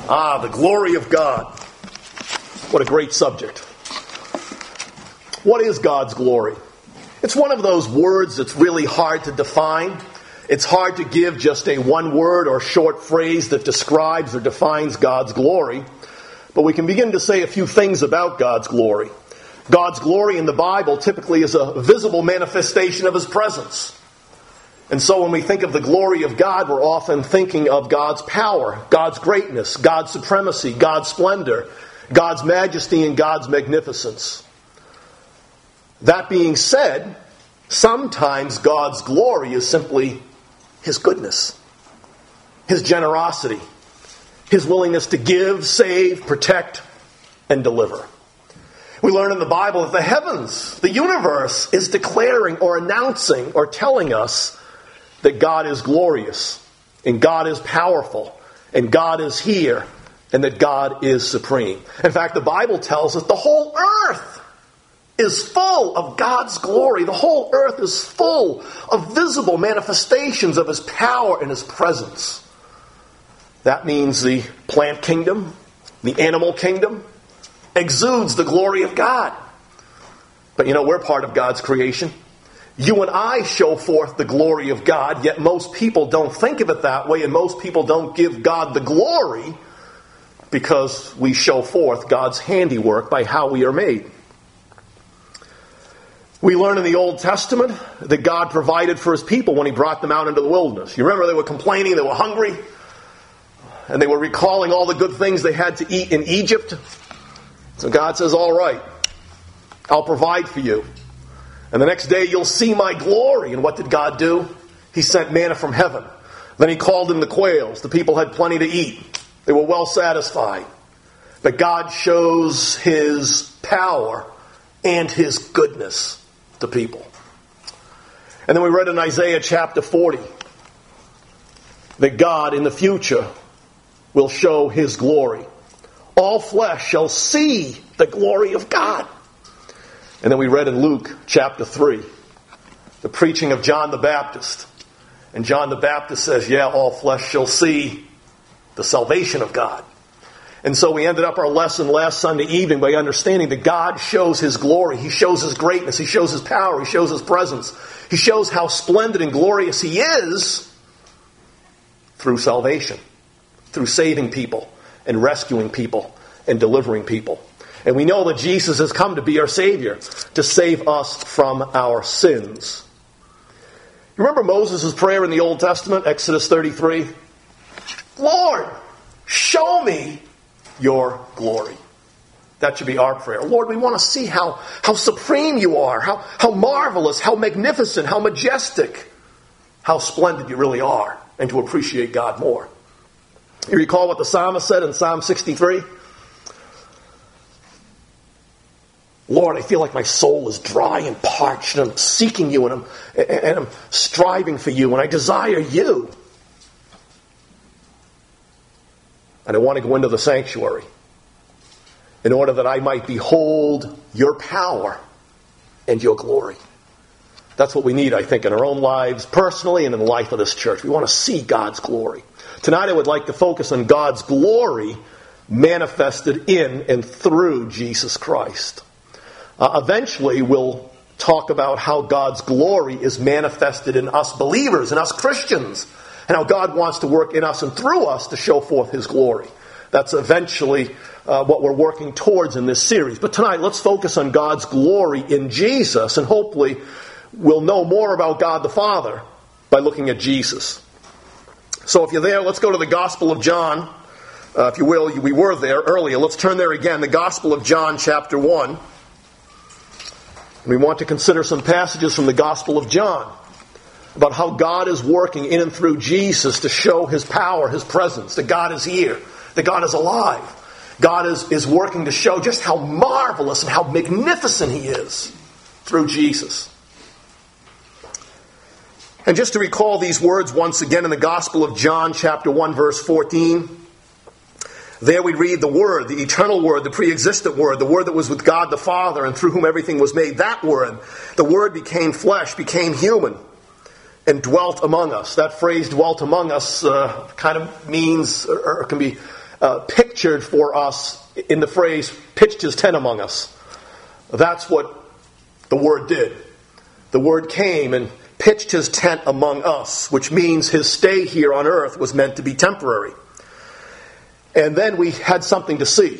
The glory of God. What a great subject. What is God's glory? It's one of those words that's really hard to define. It's hard to give just a one word or short phrase that describes or defines God's glory. But we can begin to say a few things about God's glory. God's glory in the Bible typically is a visible manifestation of His presence. And so when we think of the glory of God, we're often thinking of God's power, God's greatness, God's supremacy, God's splendor, God's majesty, and God's magnificence. That being said, sometimes God's glory is simply His goodness, His generosity, His willingness to give, save, protect, and deliver. We learn in the Bible that the heavens, the universe, is declaring or announcing or telling us that God is glorious, and God is powerful, and God is here, and that God is supreme. In fact, the Bible tells us the whole earth is full of God's glory. The whole earth is full of visible manifestations of His power and His presence. That means the plant kingdom, the animal kingdom, exudes the glory of God. But we're part of God's creation. You and I show forth the glory of God, yet most people don't think of it that way, and most people don't give God the glory because we show forth God's handiwork by how we are made. We learn in the Old Testament that God provided for His people when He brought them out into the wilderness. You remember they were complaining, they were hungry, and they were recalling all the good things they had to eat in Egypt. So God says, all right, I'll provide for you. And the next day you'll see my glory. And what did God do? He sent manna from heaven. Then He called in the quails. The people had plenty to eat. They were well satisfied. But God shows His power and His goodness to people. And then we read in Isaiah chapter 40 that God in the future will show His glory. All flesh shall see the glory of God. And then we read in Luke chapter 3, the preaching of John the Baptist. And John the Baptist says, all flesh shall see the salvation of God. And so we ended up our lesson last Sunday evening by understanding that God shows His glory. He shows His greatness. He shows His power. He shows His presence. He shows how splendid and glorious He is through salvation, through saving people and rescuing people and delivering people. And we know that Jesus has come to be our Savior, to save us from our sins. You remember Moses' prayer in the Old Testament, Exodus 33? Lord, show me your glory. That should be our prayer. Lord, we want to see how supreme you are, how marvelous, how magnificent, how majestic, how splendid you really are, and to appreciate God more. You recall what the psalmist said in Psalm 63? Lord, I feel like my soul is dry and parched, and I'm seeking you, and I'm striving for you, and I desire you. And I want to go into the sanctuary in order that I might behold your power and your glory. That's what we need, I think, in our own lives personally and in the life of this church. We want to see God's glory. Tonight I would like to focus on God's glory manifested in and through Jesus Christ. Eventually we'll talk about how God's glory is manifested in us believers, in us Christians, and how God wants to work in us and through us to show forth His glory. That's eventually what we're working towards in this series. But tonight let's focus on God's glory in Jesus, and hopefully we'll know more about God the Father by looking at Jesus. So if you're there, let's go to the Gospel of John. If you will, we were there earlier. Let's turn there again. The Gospel of John, chapter 1. And we want to consider some passages from the Gospel of John about how God is working in and through Jesus to show His power, His presence, that God is here, that God is alive. God is working to show just how marvelous and how magnificent He is through Jesus. And just to recall these words once again in the Gospel of John, chapter 1, verse 14, there we read the Word, the eternal Word, the pre-existent Word, the Word that was with God the Father and through whom everything was made. That Word, the Word became flesh, became human, and dwelt among us. That phrase, dwelt among us, kind of means, or can be pictured for us in the phrase, pitched his tent among us. That's what the Word did. The Word came and pitched his tent among us, which means his stay here on earth was meant to be temporary. And then we had something to see.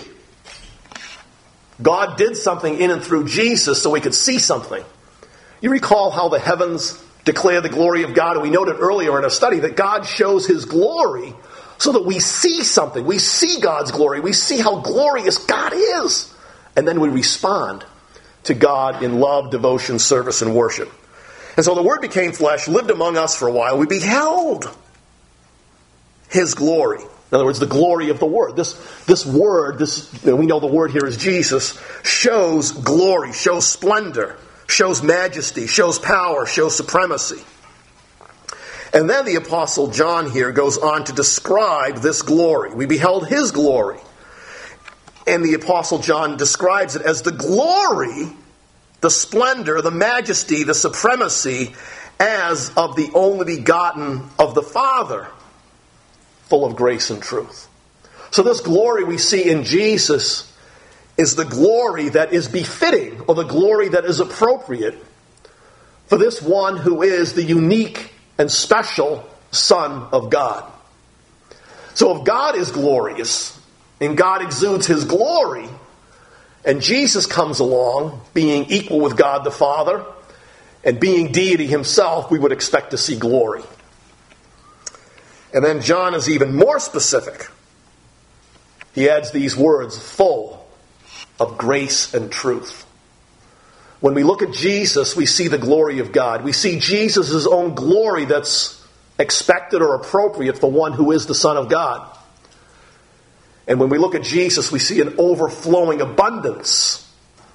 God did something in and through Jesus so we could see something. You recall how the heavens declare the glory of God, and we noted earlier in our study that God shows his glory so that we see something. We see God's glory. We see how glorious God is. And then we respond to God in love, devotion, service, and worship. And so the Word became flesh, lived among us for a while. We beheld his glory. In other words, the glory of the Word. This Word, we know the Word here is Jesus, shows glory, shows splendor, shows majesty, shows power, shows supremacy. And then the Apostle John here goes on to describe this glory. We beheld his glory. And the Apostle John describes it as the glory, the splendor, the majesty, the supremacy as of the only begotten of the Father, full of grace and truth. So this glory we see in Jesus is the glory that is befitting, or the glory that is appropriate for this one who is the unique and special Son of God. So if God is glorious, and God exudes his glory, and Jesus comes along, being equal with God the Father, and being deity himself, we would expect to see glory. And then John is even more specific. He adds these words, full of grace and truth. When we look at Jesus, we see the glory of God. We see Jesus' own glory that's expected or appropriate for one who is the Son of God. And when we look at Jesus, we see an overflowing abundance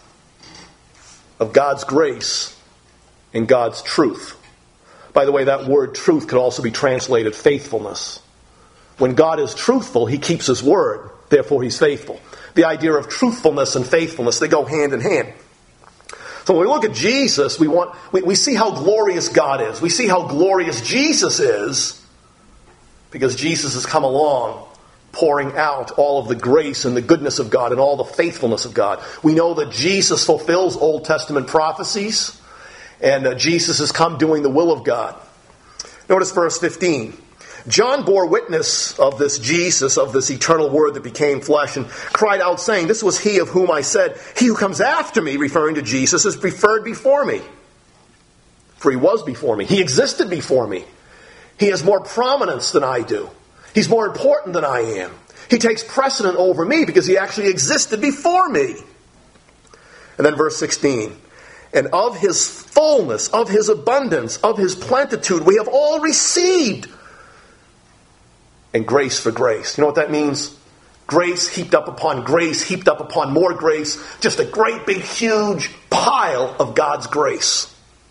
of God's grace and God's truth. By the way, that word truth could also be translated faithfulness. When God is truthful, he keeps his word. Therefore, he's faithful. The idea of truthfulness and faithfulness, they go hand in hand. So when we look at Jesus, we see how glorious God is. We see how glorious Jesus is because Jesus has come along pouring out all of the grace and the goodness of God and all the faithfulness of God. We know that Jesus fulfills Old Testament prophecies, and Jesus has come doing the will of God. Notice verse 15. John bore witness of this Jesus, of this eternal Word that became flesh, and cried out, saying, "This was he of whom I said, he who comes after me," referring to Jesus, "is preferred before me." For he was before me. He existed before me. He has more prominence than I do. He's more important than I am. He takes precedent over me because he actually existed before me. And then verse 16. "And of his fullness, of his abundance, of his plenitude, we have all received." And grace for grace. You know what that means? Grace heaped up upon grace, heaped up upon more grace. Just a great big huge pile of God's grace.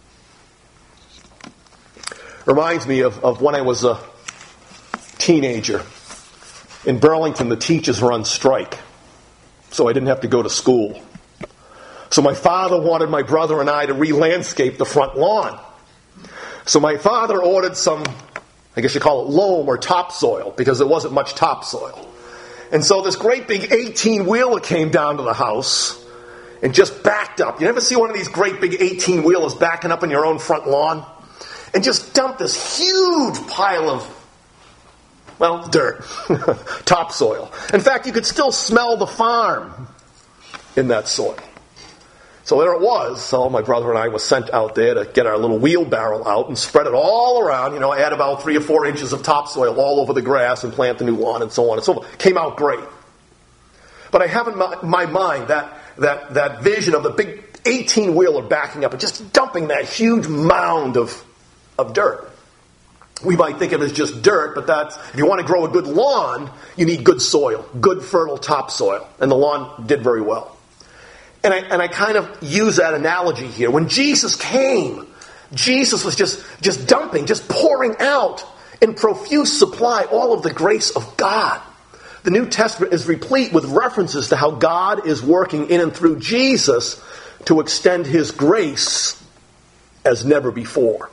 Reminds me of when I was a teenager. In Burlington, the teachers were on strike. So I didn't have to go to school. So my father wanted my brother and I to re-landscape the front lawn. So my father ordered some, I guess you call it loam or topsoil, because there wasn't much topsoil. And so this great big 18-wheeler came down to the house and just backed up. You ever see one of these great big 18-wheelers backing up in your own front lawn? And just dumped this huge pile of, dirt, topsoil. In fact, you could still smell the farm in that soil. So there it was. So my brother and I were sent out there to get our little wheelbarrow out and spread it all around. Add about 3 or 4 inches of topsoil all over the grass and plant the new lawn and so on and so forth. Came out great. But I have in my mind that vision of the big 18-wheeler backing up and just dumping that huge mound of dirt. We might think of it as just dirt, but if you want to grow a good lawn, you need good soil, good fertile topsoil. And the lawn did very well. And I kind of use that analogy here. When Jesus came, Jesus was just dumping, just pouring out in profuse supply all of the grace of God. The New Testament is replete with references to how God is working in and through Jesus to extend his grace as never before.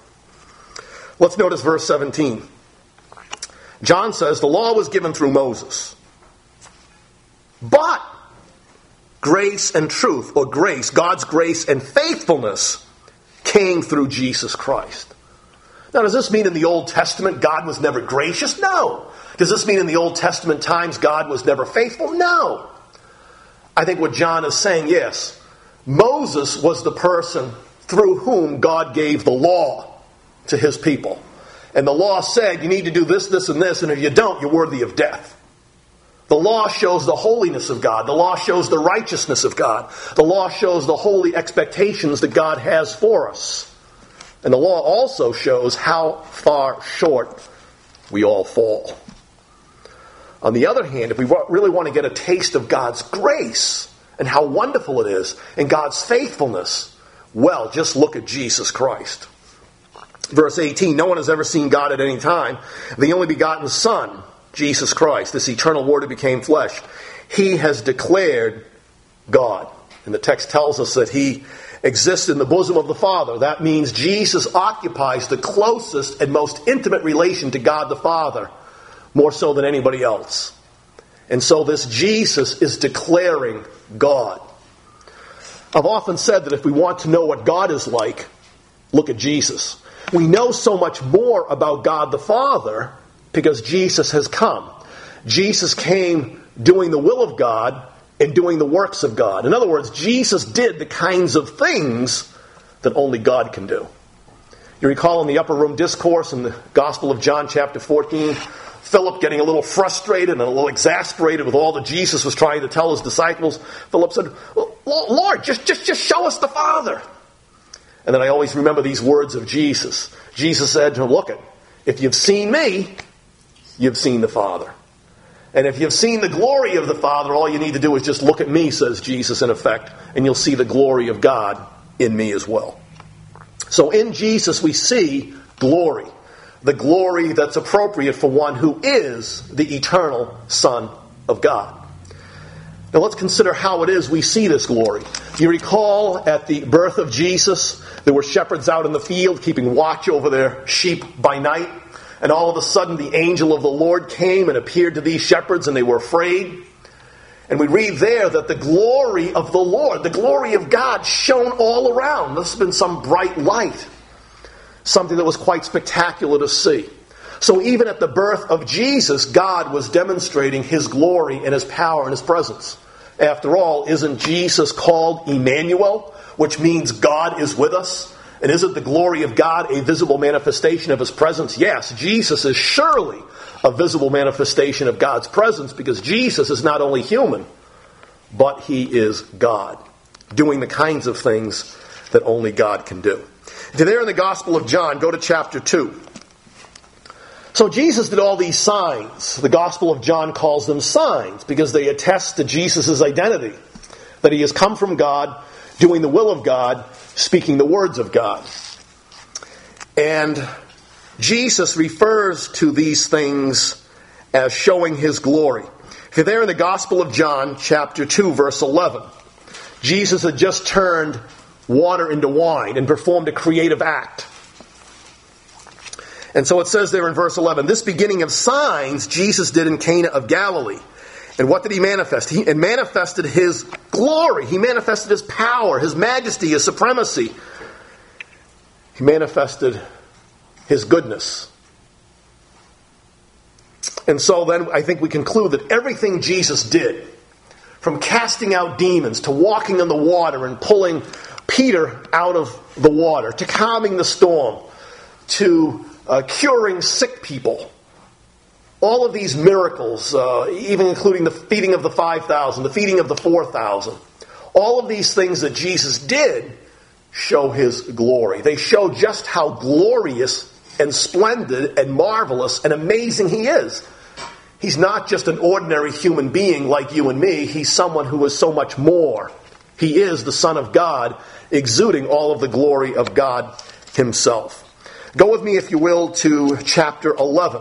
Let's notice verse 17. John says, "The law was given through Moses, But grace and truth, or grace, God's grace and faithfulness, came through Jesus Christ. Now, does this mean in the Old Testament God was never gracious? No. Does this mean in the Old Testament times God was never faithful? No. I think what John is saying, yes, Moses was the person through whom God gave the law to his people. And the law said, you need to do this, this, and this, and if you don't, you're worthy of death. The law shows the holiness of God. The law shows the righteousness of God. The law shows the holy expectations that God has for us. And the law also shows how far short we all fall. On the other hand, if we really want to get a taste of God's grace and how wonderful it is, and God's faithfulness, well, just look at Jesus Christ. Verse 18, no one has ever seen God at any time. The only begotten Son, Jesus Christ, this eternal Word who became flesh, He has declared God. And the text tells us that He exists in the bosom of the Father. That means Jesus occupies the closest and most intimate relation to God the Father, more so than anybody else. And so this Jesus is declaring God. I've often said that if we want to know what God is like, look at Jesus. We know so much more about God the Father because Jesus has come. Jesus came doing the will of God and doing the works of God. In other words, Jesus did the kinds of things that only God can do. You recall in the upper room discourse in the Gospel of John chapter 14, Philip getting a little frustrated and a little exasperated with all that Jesus was trying to tell his disciples. Philip said, Lord, just show us the Father. And then I always remember these words of Jesus. Jesus said to him, look, if you've seen me, you've seen the Father. And if you've seen the glory of the Father, all you need to do is just look at me, says Jesus in effect, and you'll see the glory of God in me as well. So in Jesus we see glory. The glory that's appropriate for one who is the eternal Son of God. Now let's consider how it is we see this glory. You recall at the birth of Jesus, there were shepherds out in the field keeping watch over their sheep by night. And all of a sudden the angel of the Lord came and appeared to these shepherds and they were afraid. And we read there that the glory of the Lord, the glory of God, shone all around. This has been some bright light. Something that was quite spectacular to see. So even at the birth of Jesus, God was demonstrating His glory and His power and His presence. After all, isn't Jesus called Emmanuel, which means God is with us? And isn't the glory of God a visible manifestation of His presence? Yes, Jesus is surely a visible manifestation of God's presence because Jesus is not only human, but He is God, doing the kinds of things that only God can do. If you're there in the Gospel of John, go to chapter 2. So Jesus did all these signs. The Gospel of John calls them signs because they attest to Jesus' identity, that He has come from God, doing the will of God, speaking the words of God. And Jesus refers to these things as showing His glory. If you're there in the Gospel of John, chapter 2, verse 11, Jesus had just turned water into wine and performed a creative act. And so it says there in verse 11, this beginning of signs Jesus did in Cana of Galilee. And what did He manifest? He manifested His glory. He manifested His power, His majesty, His supremacy. He manifested His goodness. And so then I think we conclude that everything Jesus did, from casting out demons to walking on the water and pulling Peter out of the water, to calming the storm, to curing sick people, all of these miracles, even including the feeding of the 5,000, the feeding of the 4,000, all of these things that Jesus did show His glory. They show just how glorious and splendid and marvelous and amazing He is. He's not just an ordinary human being like you and me. He's someone who is so much more. He is the Son of God, exuding all of the glory of God Himself. Go with me, if you will, to chapter 11.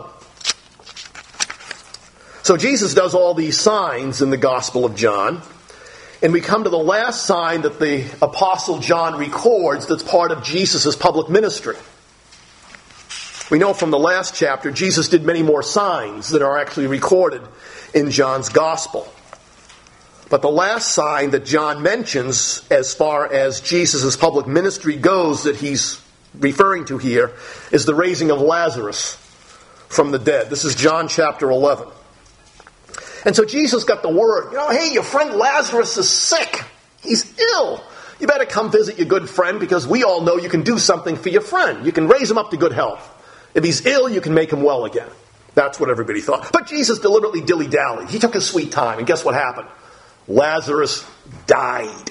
So Jesus does all these signs in the Gospel of John. And we come to the last sign that the Apostle John records that's part of Jesus' public ministry. We know from the last chapter, Jesus did many more signs that are actually recorded in John's Gospel. But the last sign that John mentions as far as Jesus' public ministry goes that he's referring to here is the raising of Lazarus from the dead. This is John chapter 11. And so Jesus got the word, hey, your friend Lazarus is sick. He's ill. You better come visit your good friend because we all know you can do something for your friend. You can raise him up to good health. If he's ill, you can make him well again. That's what everybody thought. But Jesus deliberately dilly-dallied. He took his sweet time, and guess what happened? Lazarus died.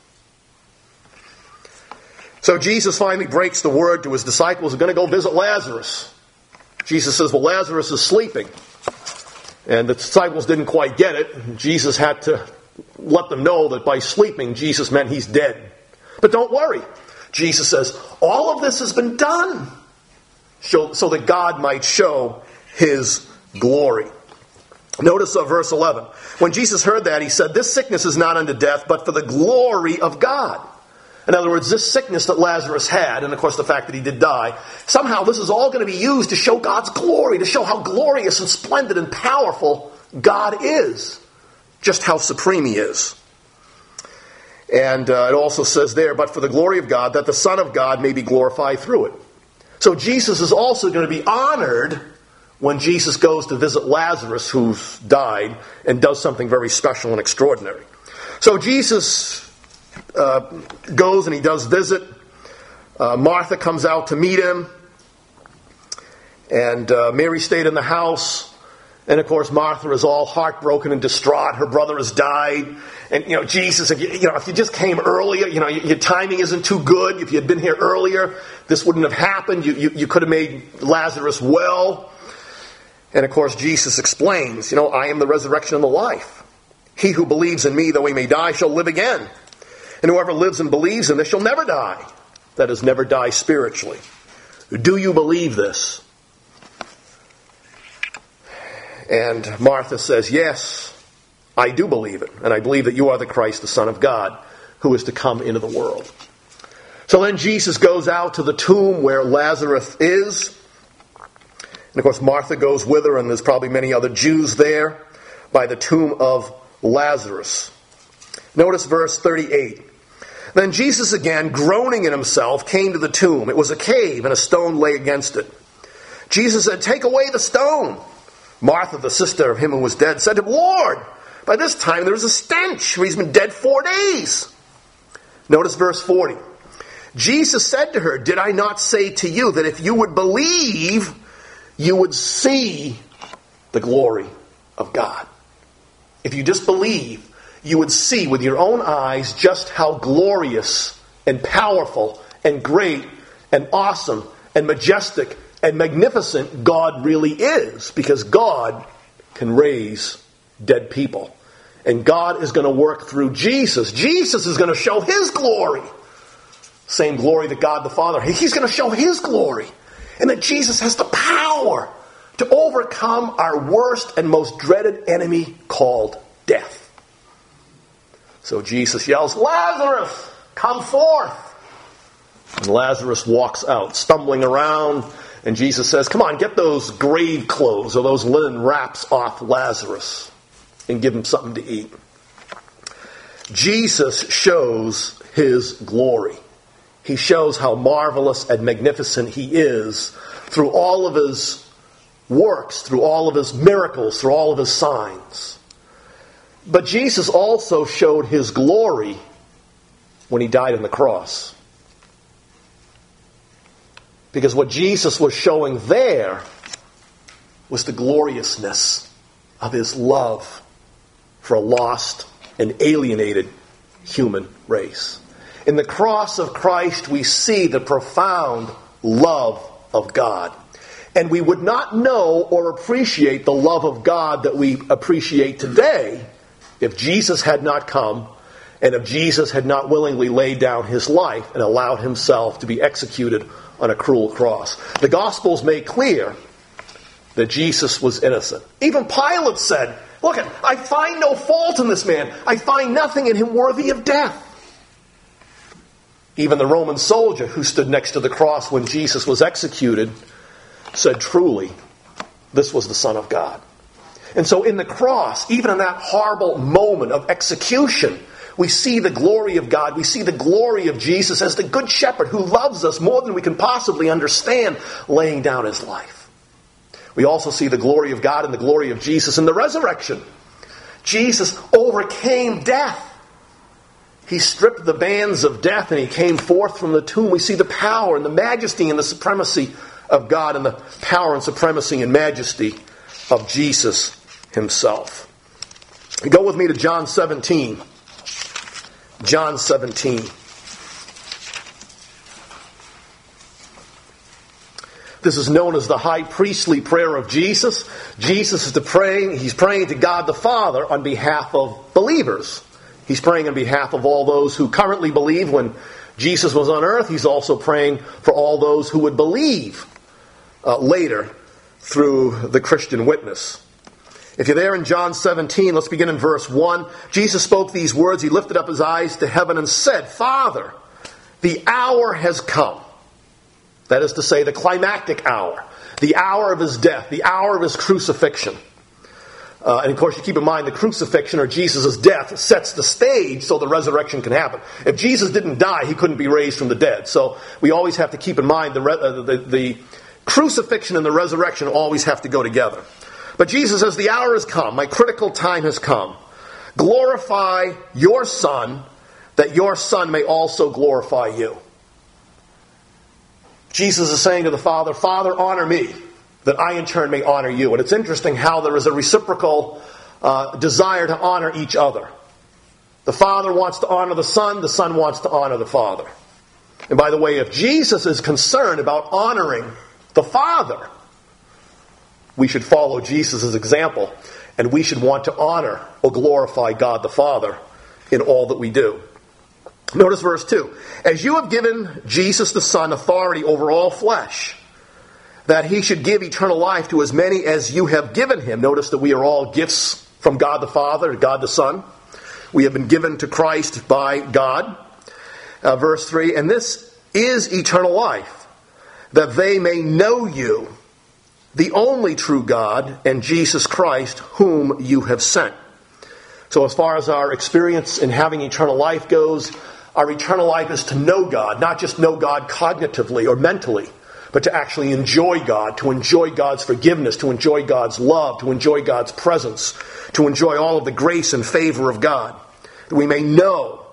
So Jesus finally breaks the word to his disciples. We're going to go visit Lazarus. Jesus says, well, Lazarus is sleeping. And the disciples didn't quite get it. Jesus had to let them know that by sleeping, Jesus meant he's dead. But don't worry. Jesus says, all of this has been done so that God might show his glory. Notice verse 11. When Jesus heard that, he said, this sickness is not unto death, but for the glory of God. In other words, this sickness that Lazarus had, and of course the fact that he did die, somehow this is all going to be used to show God's glory, to show how glorious and splendid and powerful God is. Just how supreme he is. And it also says there, but for the glory of God, that the Son of God may be glorified through it. So Jesus is also going to be honored when Jesus goes to visit Lazarus, who's died, and does something very special and extraordinary. So Jesus goes and he does visit. Martha comes out to meet him. And Mary stayed in the house. And of course, Martha is all heartbroken and distraught. Her brother has died. And, Jesus, if you just came earlier, your timing isn't too good. If you had been here earlier, this wouldn't have happened. You could have made Lazarus well. And of course, Jesus explains, I am the resurrection and the life. He who believes in me, though he may die, shall live again. And whoever lives and believes in this shall never die. That is, never die spiritually. Do you believe this? And Martha says, yes, I do believe it. And I believe that you are the Christ, the Son of God, who is to come into the world. So then Jesus goes out to the tomb where Lazarus is. And of course, Martha goes with her, and there's probably many other Jews there by the tomb of Lazarus. Notice verse 38. Then Jesus again, groaning in himself, came to the tomb. It was a cave, and a stone lay against it. Jesus said, take away the stone. Martha, the sister of him who was dead, said to him, Lord, by this time there is a stench, for he's been dead 4 days. Notice verse 40. Jesus said to her, did I not say to you that if you would believe, you would see the glory of God? If you just believe, you would see with your own eyes just how glorious and powerful and great and awesome and majestic and magnificent God really is, because God can raise dead people. And God is going to work through Jesus. Jesus is going to show his glory. Same glory that God the Father. He's going to show his glory. And that Jesus has the power to overcome our worst and most dreaded enemy called death. So Jesus yells, Lazarus, come forth. And Lazarus walks out, stumbling around. And Jesus says, come on, get those grave clothes or those linen wraps off Lazarus and give him something to eat. Jesus shows his glory. He shows how marvelous and magnificent he is through all of his works, through all of his miracles, through all of his signs. But Jesus also showed his glory when he died on the cross. Because what Jesus was showing there was the gloriousness of his love for a lost and alienated human race. In the cross of Christ, we see the profound love of God. And we would not know or appreciate the love of God that we appreciate today if Jesus had not come and if Jesus had not willingly laid down his life and allowed himself to be executed on a cruel cross. The Gospels make clear that Jesus was innocent. Even Pilate said, look, I find no fault in this man. I find nothing in him worthy of death. Even the Roman soldier who stood next to the cross when Jesus was executed said, truly, this was the Son of God. And so in the cross, even in that horrible moment of execution, we see the glory of God. We see the glory of Jesus as the good shepherd who loves us more than we can possibly understand, laying down his life. We also see the glory of God and the glory of Jesus in the resurrection. Jesus overcame death. He stripped the bands of death and he came forth from the tomb. We see the power and the majesty and the supremacy of God and the power and supremacy and majesty of Jesus himself. Go with me to John 17. John 17. This is known as the high priestly prayer of Jesus. Jesus is praying. He's praying to God the Father on behalf of believers. He's praying on behalf of all those who currently believe when Jesus was on earth. He's also praying for all those who would believe later through the Christian witness. If you're there in John 17, let's begin in verse 1. Jesus spoke these words. He lifted up his eyes to heaven and said, Father, the hour has come. That is to say, the climactic hour. The hour of his death. The hour of his crucifixion. And of course, you keep in mind the crucifixion or Jesus' death sets the stage so the resurrection can happen. If Jesus didn't die, he couldn't be raised from the dead. So we always have to keep in mind the crucifixion and the resurrection always have to go together. But Jesus says, the hour has come, my critical time has come. Glorify your Son, that your Son may also glorify you. Jesus is saying to the Father, Father, honor me, that I in turn may honor you. And it's interesting how there is a reciprocal desire to honor each other. The Father wants to honor the Son wants to honor the Father. And by the way, if Jesus is concerned about honoring the Father, we should follow Jesus' example, and we should want to honor or glorify God the Father in all that we do. Notice verse 2. As you have given Jesus the Son authority over all flesh, that he should give eternal life to as many as you have given him. Notice that we are all gifts from God the Father, God the Son. We have been given to Christ by God. Verse 3, and this is eternal life, that they may know you, the only true God, and Jesus Christ, whom you have sent. So as far as our experience in having eternal life goes, our eternal life is to know God, not just know God cognitively or mentally, but to actually enjoy God, to enjoy God's forgiveness, to enjoy God's love, to enjoy God's presence, to enjoy all of the grace and favor of God. That we may know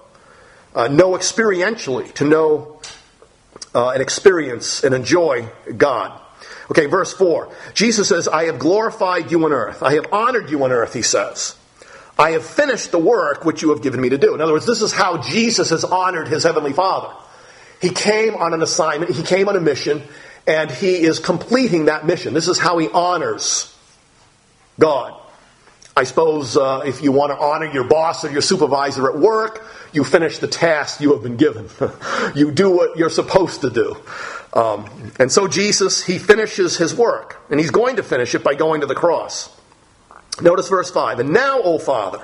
experientially, to know and experience and enjoy God. Okay, verse 4. Jesus says, I have glorified you on earth. I have honored you on earth, he says. I have finished the work which you have given me to do. In other words, this is how Jesus has honored his heavenly Father. He came on an assignment, he came on a mission, and he is completing that mission. This is how he honors God. I suppose if you want to honor your boss or your supervisor at work, you finish the task you have been given. You do what you're supposed to do. And so Jesus, he finishes his work. And he's going to finish it by going to the cross. Notice verse 5. And now, O Father,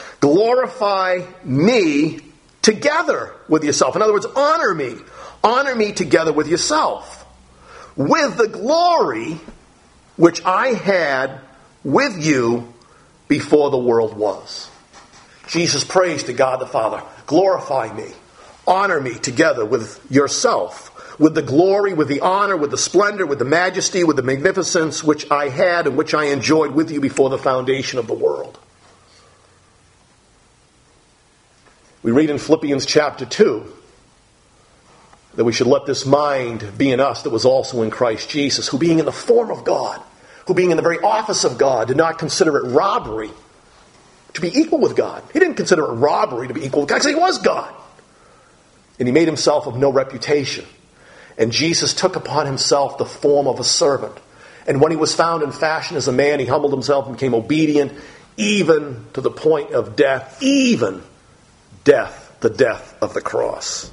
glorify me together with yourself. In other words, honor me. Honor me together with yourself. With the glory which I had with you before the world was. Jesus prays to God the Father, glorify me, honor me together with yourself, with the glory, with the honor, with the splendor, with the majesty, with the magnificence which I had and which I enjoyed with you before the foundation of the world. We read in Philippians chapter 2 that we should let this mind be in us that was also in Christ Jesus, who being in the form of God, who being in the very office of God, did not consider it robbery to be equal with God. He didn't consider it robbery to be equal with God because he was God. And he made himself of no reputation. And Jesus took upon himself the form of a servant. And when he was found in fashion as a man, he humbled himself and became obedient, even to the point of death, even death, the death of the cross.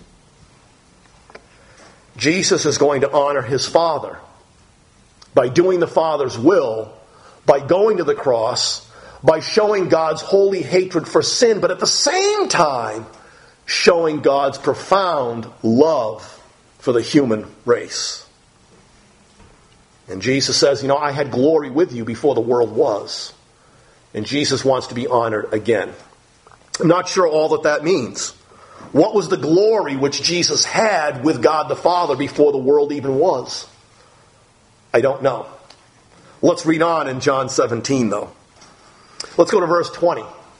Jesus is going to honor his Father by doing the Father's will, by going to the cross, by showing God's holy hatred for sin, but at the same time, showing God's profound love for the human race. And Jesus says, I had glory with you before the world was. And Jesus wants to be honored again. I'm not sure all that means. What was the glory which Jesus had with God the Father before the world even was? I don't know. Let's read on in John 17, though. Let's go to verse 20.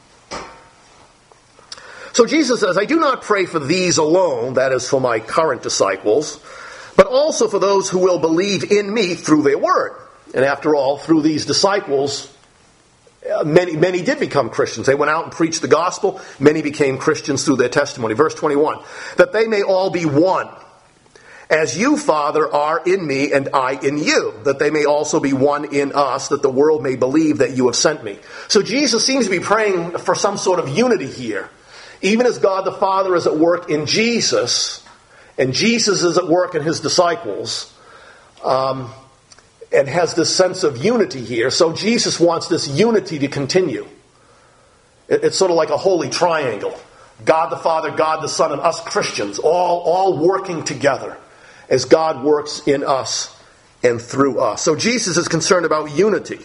So Jesus says, I do not pray for these alone, that is for my current disciples, but also for those who will believe in me through their word. And after all, through these disciples, many did become Christians. They went out and preached the gospel. Many became Christians through their testimony. Verse 21, that they may all be one, as you, Father, are in me and I in you, that they may also be one in us, that the world may believe that you have sent me. So Jesus seems to be praying for some sort of unity here. Even as God the Father is at work in Jesus, and Jesus is at work in his disciples, and has this sense of unity here, so Jesus wants this unity to continue. It's sort of like a holy triangle. God the Father, God the Son, and us Christians, all working together as God works in us and through us. So Jesus is concerned about unity,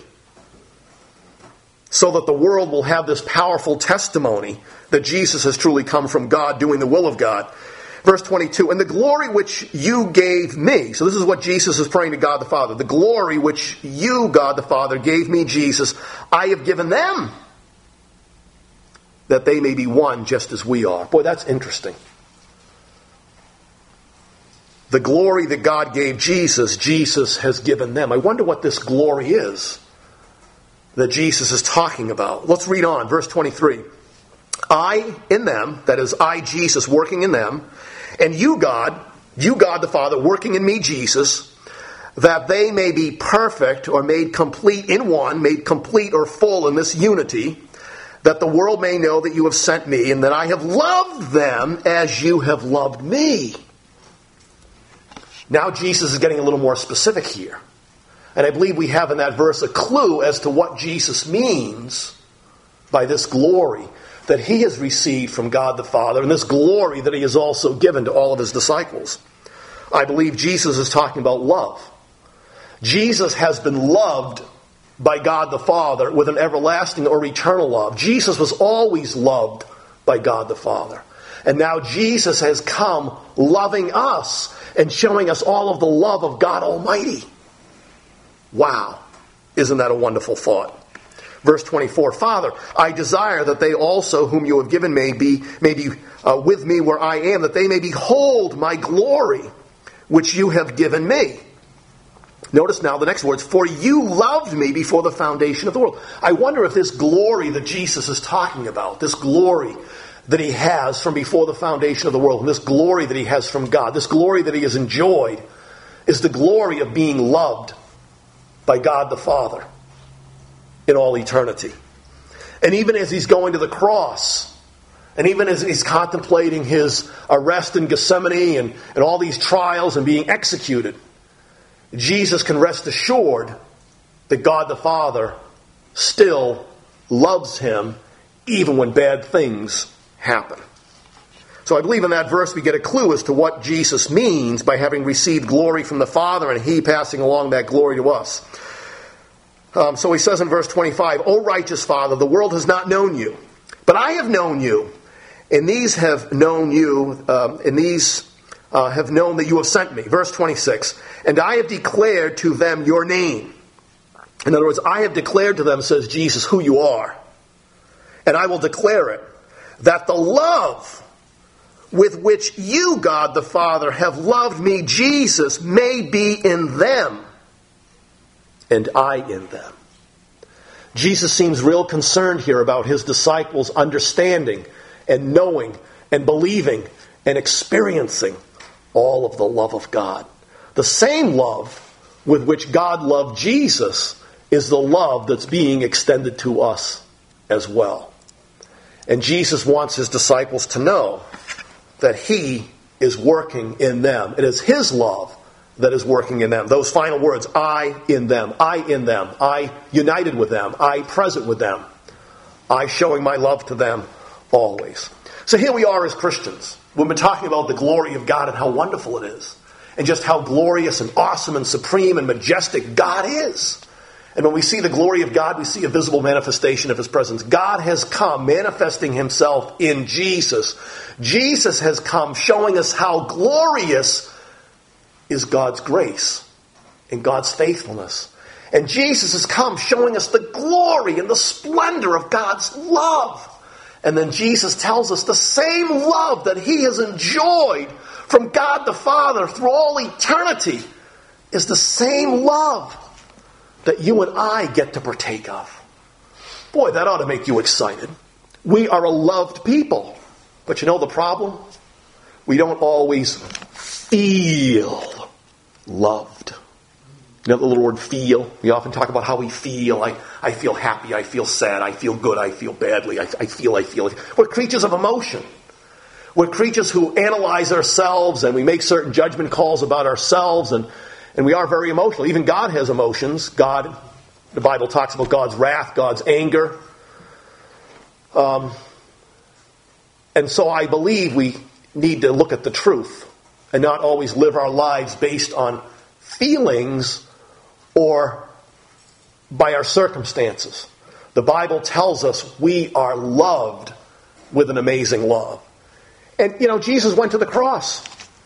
so that the world will have this powerful testimony that Jesus has truly come from God, doing the will of God. Verse 22, and the glory which you gave me. So this is what Jesus is praying to God the Father. The glory which you, God the Father, gave me, Jesus, I have given them, that they may be one just as we are. Boy, that's interesting. The glory that God gave Jesus, Jesus has given them. I wonder what this glory is that Jesus is talking about. Let's read on, verse 23. I in them, that is I, Jesus, working in them, and you, God the Father, working in me, Jesus, that they may be perfect or made complete in one, made complete or full in this unity, that the world may know that you have sent me and that I have loved them as you have loved me. Now Jesus is getting a little more specific here. And I believe we have in that verse a clue as to what Jesus means by this glory that he has received from God the Father, and this glory that he has also given to all of his disciples. I believe Jesus is talking about love. Jesus has been loved by God the Father with an everlasting or eternal love. Jesus was always loved by God the Father. And now Jesus has come loving us and showing us all of the love of God Almighty. Wow. Isn't that a wonderful thought? Verse 24, Father, I desire that they also whom you have given may be with me where I am, that they may behold my glory, which you have given me. Notice now the next words, for you loved me before the foundation of the world. I wonder if this glory that Jesus is talking about, this glory that he has from before the foundation of the world, and this glory that he has from God, this glory that he has enjoyed, is the glory of being loved by God the Father in all eternity. And even as he's going to the cross, and even as he's contemplating his arrest in Gethsemane and all these trials and being executed, Jesus can rest assured that God the Father still loves him even when bad things happen. So I believe in that verse we get a clue as to what Jesus means by having received glory from the Father and he passing along that glory to us. So he says in verse 25, O righteous Father, the world has not known you, but I have known you, and these have known you, have known that you have sent me. Verse 26, and I have declared to them your name. In other words, I have declared to them, says Jesus, who you are. And I will declare it, that the love with which you, God the Father, have loved me, Jesus, may be in them, and I in them. Jesus seems real concerned here about his disciples understanding and knowing and believing and experiencing all of the love of God. The same love with which God loved Jesus is the love that's being extended to us as well. And Jesus wants his disciples to know that he is working in them. It is his love that is working in them. Those final words, I in them, I united with them, I present with them, I showing my love to them always. So here we are as Christians. We've been talking about the glory of God and how wonderful it is, and just how glorious and awesome and supreme and majestic God is. And when we see the glory of God, we see a visible manifestation of His presence. God has come manifesting Himself in Jesus. Jesus has come showing us how glorious is God's grace and God's faithfulness. And Jesus has come showing us the glory and the splendor of God's love. And then Jesus tells us the same love that He has enjoyed from God the Father through all eternity is the same love that you and I get to partake of. Boy, that ought to make you excited. We are a loved people. But you know the problem? We don't always feel loved. You know the little word feel? We often talk about how we feel. I feel happy, I feel sad, I feel good, I feel badly, I feel. We're creatures of emotion. We're creatures who analyze ourselves and we make certain judgment calls about ourselves and we are very emotional. Even God has emotions. God, the Bible talks about God's wrath, God's anger. And so I believe we need to look at the truth and not always live our lives based on feelings or by our circumstances. The Bible tells us we are loved with an amazing love. And, Jesus went to the cross.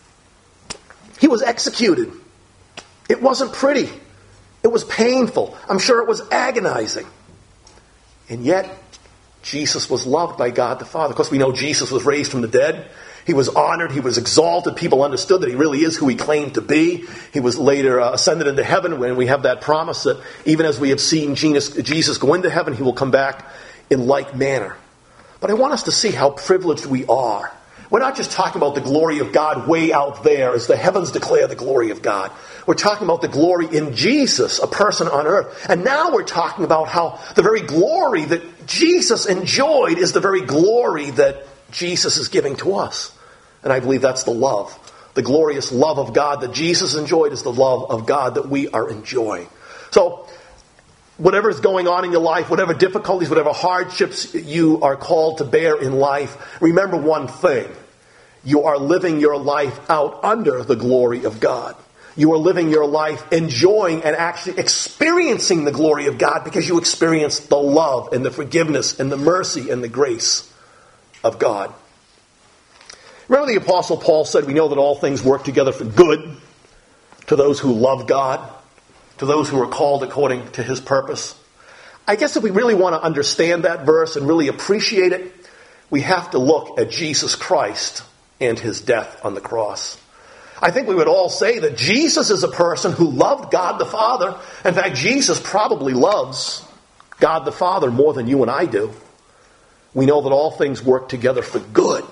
He was executed. It wasn't pretty. It was painful. I'm sure it was agonizing. And yet, Jesus was loved by God the Father. Of course, we know Jesus was raised from the dead. He was honored. He was exalted. People understood that He really is who He claimed to be. He was later ascended into heaven when we have that promise that even as we have seen Jesus go into heaven, He will come back in like manner. But I want us to see how privileged we are. We're not just talking about the glory of God way out there as the heavens declare the glory of God. We're talking about the glory in Jesus, a person on earth. And now we're talking about how the very glory that Jesus enjoyed is the very glory that Jesus is giving to us. And I believe that's the love. The glorious love of God that Jesus enjoyed is the love of God that we are enjoying. So, whatever is going on in your life, whatever difficulties, whatever hardships you are called to bear in life, remember one thing. You are living your life out under the glory of God. You are living your life enjoying and actually experiencing the glory of God because you experience the love and the forgiveness and the mercy and the grace of God. Remember the Apostle Paul said, we know that all things work together for good to those who love God, to those who are called according to His purpose. I guess if we really want to understand that verse and really appreciate it, we have to look at Jesus Christ and His death on the cross. I think we would all say that Jesus is a person who loved God the Father. In fact, Jesus probably loves God the Father more than you and I do. We know that all things work together for good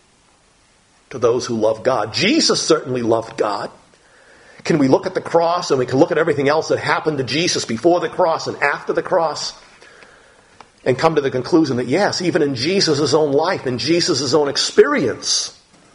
to those who love God. Jesus certainly loved God. Can we look at the cross and we can look at everything else that happened to Jesus before the cross and after the cross and come to the conclusion that yes, even in Jesus' own life, in Jesus' own experience,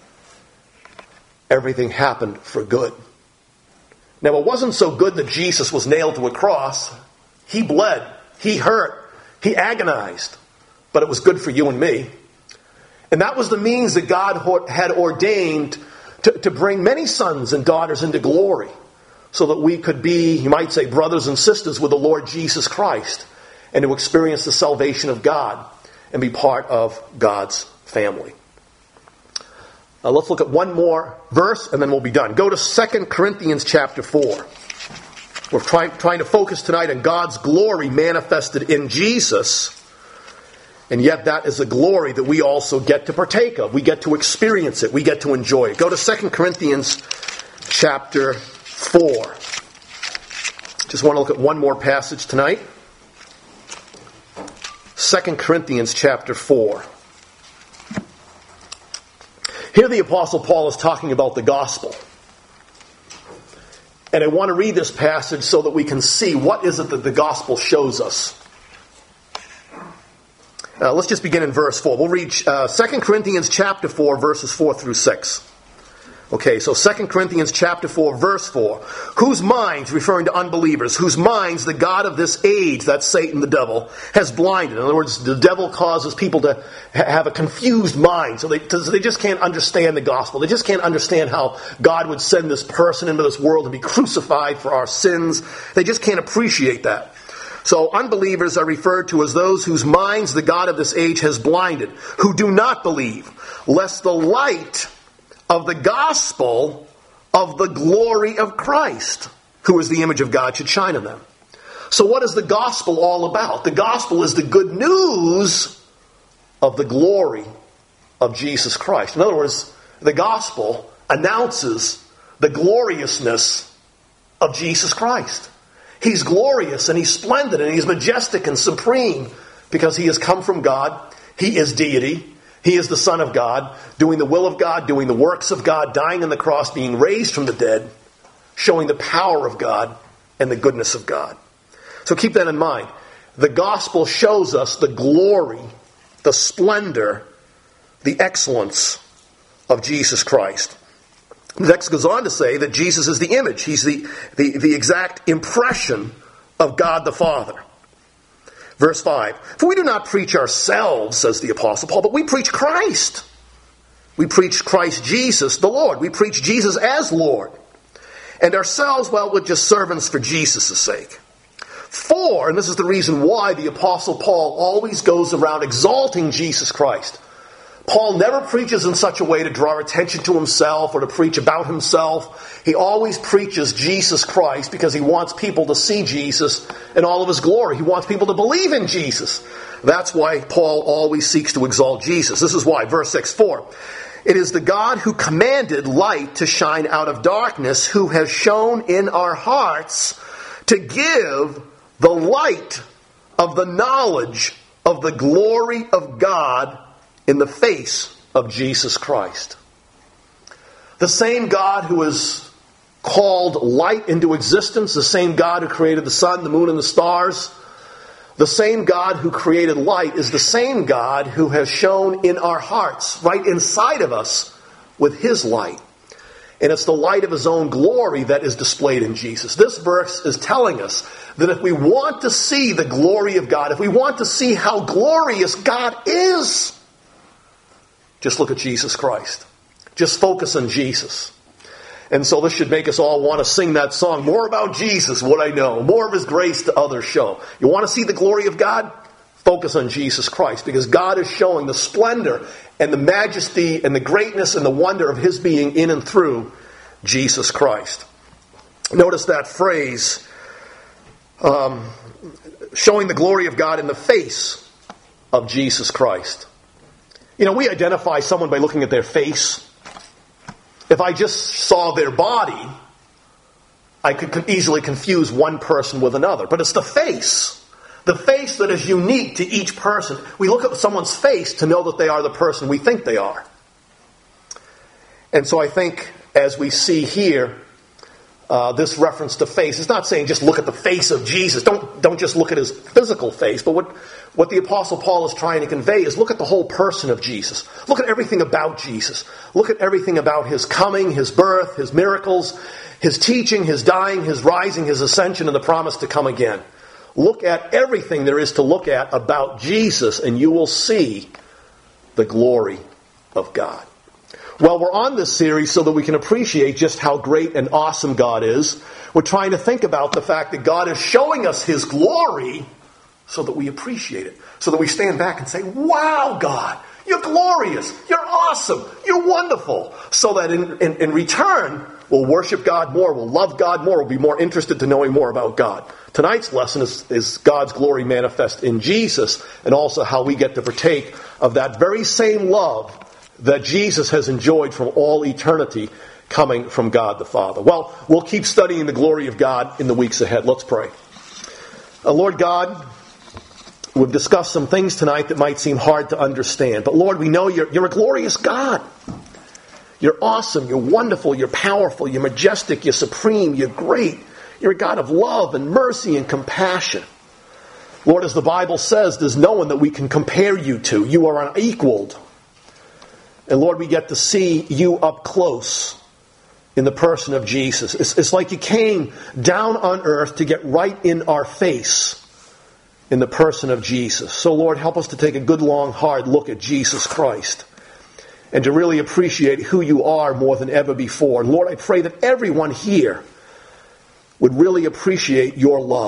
everything happened for good. Now, it wasn't so good that Jesus was nailed to a cross. He bled. He hurt. He agonized. But it was good for you and me. And that was the means that God had ordained to bring many sons and daughters into glory so that we could be, you might say, brothers and sisters with the Lord Jesus Christ and to experience the salvation of God and be part of God's family. Let's look at one more verse and then we'll be done. Go to 2 Corinthians chapter 4. We're trying to focus tonight on God's glory manifested in Jesus. And yet that is a glory that we also get to partake of. We get to experience it. We get to enjoy it. Go to 2 Corinthians chapter 4. Just want to look at one more passage tonight. 2 Corinthians chapter 4. Here the Apostle Paul is talking about the gospel. And I want to read this passage so that we can see what is it that the gospel shows us. Let's just begin in verse 4. We'll read 2 Corinthians chapter 4, verses 4 through 6. Okay, so 2 Corinthians chapter 4, verse 4. Whose minds, referring to unbelievers, whose minds the God of this age, that's Satan the devil, has blinded. In other words, the devil causes people to have a confused mind. So they just can't understand the gospel. They just can't understand how God would send this person into this world to be crucified for our sins. They just can't appreciate that. So unbelievers are referred to as those whose minds the God of this age has blinded, who do not believe, lest the light of the gospel of the glory of Christ, who is the image of God, should shine on them. So what is the gospel all about? The gospel is the good news of the glory of Jesus Christ. In other words, the gospel announces the gloriousness of Jesus Christ. He's glorious and he's splendid and he's majestic and supreme because he has come from God. He is deity. He is the Son of God, doing the will of God, doing the works of God, dying on the cross, being raised from the dead, showing the power of God and the goodness of God. So keep that in mind. The gospel shows us the glory, the splendor, the excellence of Jesus Christ. The text goes on to say that Jesus is the image. He's the exact impression of God the Father. Verse 5, for we do not preach ourselves, says the Apostle Paul, but we preach Christ. We preach Christ Jesus the Lord. We preach Jesus as Lord. And ourselves, well, we're just servants for Jesus' sake. For, and this is the reason why the Apostle Paul always goes around exalting Jesus Christ. Paul never preaches in such a way to draw attention to himself or to preach about himself. He always preaches Jesus Christ because he wants people to see Jesus in all of his glory. He wants people to believe in Jesus. That's why Paul always seeks to exalt Jesus. This is why. Verse 6, for it is the God who commanded light to shine out of darkness, who has shone in our hearts to give the light of the knowledge of the glory of God in the face of Jesus Christ. The same God who has called light into existence, the same God who created the sun, the moon, and the stars, the same God who created light is the same God who has shone in our hearts, right inside of us, with his light. And it's the light of his own glory that is displayed in Jesus. This verse is telling us that if we want to see the glory of God, if we want to see how glorious God is, just look at Jesus Christ. Just focus on Jesus. And so this should make us all want to sing that song, more about Jesus, what I know, more of his grace to others show. You want to see the glory of God? Focus on Jesus Christ, because God is showing the splendor and the majesty and the greatness and the wonder of his being in and through Jesus Christ. Notice that phrase, showing the glory of God in the face of Jesus Christ. You know, we identify someone by looking at their face. If I just saw their body, I could easily confuse one person with another. But it's the face that is unique to each person. We look at someone's face to know that they are the person we think they are. And so I think, as we see here, this reference to face, it's not saying just look at the face of Jesus. Don't just look at his physical face. But what the Apostle Paul is trying to convey is look at the whole person of Jesus. Look at everything about Jesus. Look at everything about his coming, his birth, his miracles, his teaching, his dying, his rising, his ascension, and the promise to come again. Look at everything there is to look at about Jesus, and you will see the glory of God. Well, we're on this series so that we can appreciate just how great and awesome God is. We're trying to think about the fact that God is showing us his glory so that we appreciate it. So that we stand back and say, wow, God, you're glorious, you're awesome, you're wonderful. So that in return, we'll worship God more, we'll love God more, we'll be more interested to knowing more about God. Tonight's lesson is God's glory manifest in Jesus, and also how we get to partake of that very same love that Jesus has enjoyed from all eternity coming from God the Father. Well, we'll keep studying the glory of God in the weeks ahead. Let's pray. Lord God, we've discussed some things tonight that might seem hard to understand. But Lord, we know you're a glorious God. You're awesome, you're wonderful, you're powerful, you're majestic, you're supreme, you're great. You're a God of love and mercy and compassion. Lord, as the Bible says, there's no one that we can compare you to. You are unequaled. And Lord, we get to see you up close in the person of Jesus. It's like you came down on earth to get right in our face in the person of Jesus. So Lord, help us to take a good, long, hard look at Jesus Christ and to really appreciate who you are more than ever before. And Lord, I pray that everyone here would really appreciate your love,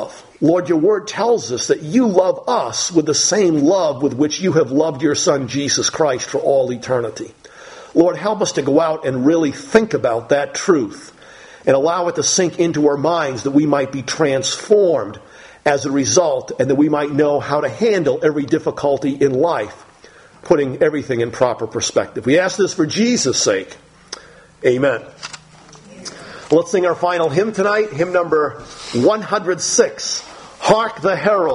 Lord, your word tells us that you love us with the same love with which you have loved your Son, Jesus Christ, for all eternity. Lord, help us to go out and really think about that truth and allow it to sink into our minds that we might be transformed as a result and that we might know how to handle every difficulty in life, putting everything in proper perspective. We ask this for Jesus' sake. Amen. Let's sing our final hymn tonight, hymn number 106, Hark the Herald.